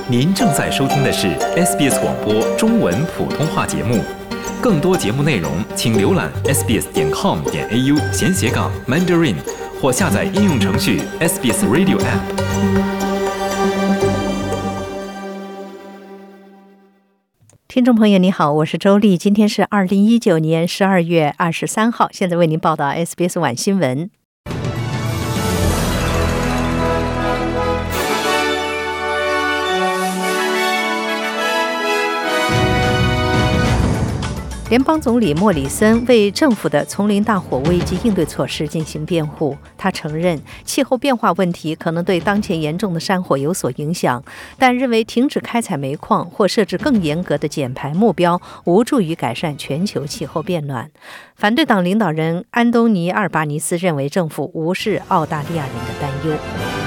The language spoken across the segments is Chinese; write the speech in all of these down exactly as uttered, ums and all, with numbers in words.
您正在收听的是 S B S 广播中文普通话节目。更多节目内容，请浏览 s b s 点 com 点 a u 闲斜杠 Mandarin， 或下载应用程序 S B S Radio App。 听众朋友你好，我是周丽，今天是二零一九年十二月二十三号，现在为您报道 S B S 晚新闻。联邦总理莫里森为政府的丛林大火危机应对措施进行辩护。他承认气候变化问题可能对当前严重的山火有所影响，但认为停止开采煤矿或设置更严格的减排目标无助于改善全球气候变暖。反对党领导人安东尼·阿尔巴尼斯认为政府无视澳大利亚人的担忧。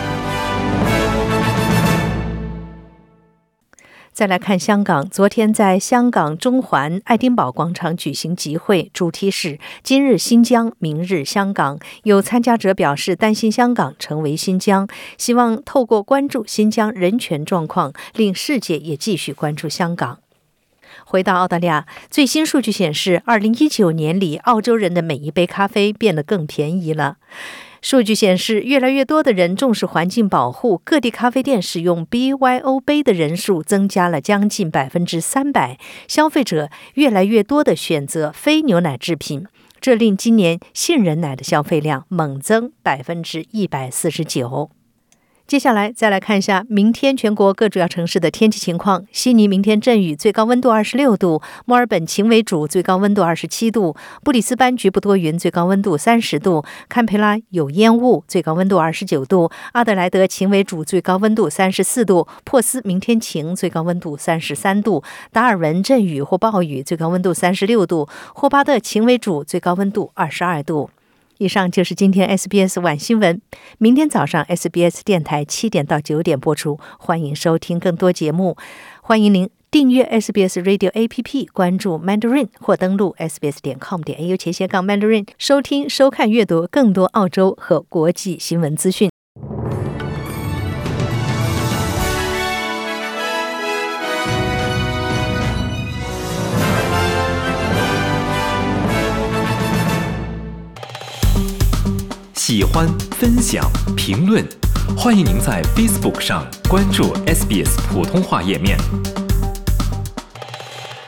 再来看香港，昨天在香港中环爱丁堡广场举行集会，主题是今日新疆，明日香港。有参加者表示担心香港成为新疆，希望透过关注新疆人权状况，令世界也继续关注香港。回到澳大利亚，最新数据显示，二零一九年里，澳洲人的每一杯咖啡变得更便宜了。数据显示，越来越多的人重视环境保护，各地咖啡店使用 B Y O 杯的人数增加了将近百分之三百，消费者越来越多的选择非牛奶制品，这令今年杏仁奶的消费量猛增百分之一百四十九。接下来再来看一下明天全国各主要城市的天气情况。悉尼明天阵雨，最高温度二十六度；墨尔本晴为主，最高温度二十七度；布里斯班局部多云，最高温度三十度；堪培拉有烟雾，最高温度二十九度；阿德莱德晴为主，最高温度三十四度；珀斯明天晴，最高温度三十三度；达尔文阵雨或暴雨，最高温度三十六度；霍巴特晴为主，最高温度二十二度。以上就是今天 S B S 晚新闻，明天早上 S B S 电台七点到九点播出，欢迎收听更多节目。欢迎您订阅 S B S Radio A P P， 关注 Mandarin 或登录 s b s 点 com 点 a u 斜斜杠 Mandarin， 收听、收看、阅读更多澳洲和国际新闻资讯。 喜欢、分享、评论，欢迎您在 Facebook 上关注 S B S 普通话页面。